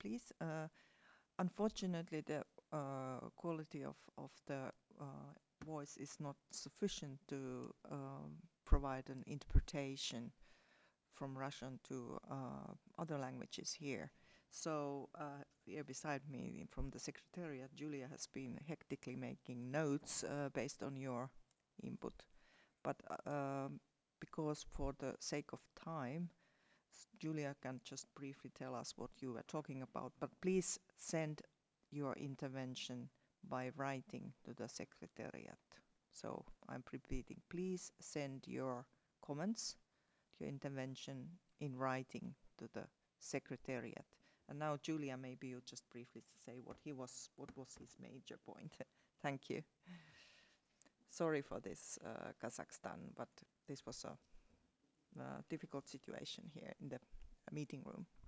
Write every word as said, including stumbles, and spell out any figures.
please. Uh, unfortunately, the uh, quality of, of the uh, voice is not sufficient to um, provide an interpretation from Russian to uh, other languages here. So uh, here beside me from the Secretariat, Julia has been hectically making notes uh, based on your input. But uh, um, because for the sake of time, Julia can just briefly tell us what you were talking about, but please send your intervention by writing to the Secretariat. So I'm repeating, please send your comments, your intervention in writing to the Secretariat. And now, Julia, maybe you just briefly say what he was, what was his major point. Thank you. Sorry for this, uh, Kazakhstan, but this was a, a difficult situation here in the meeting room.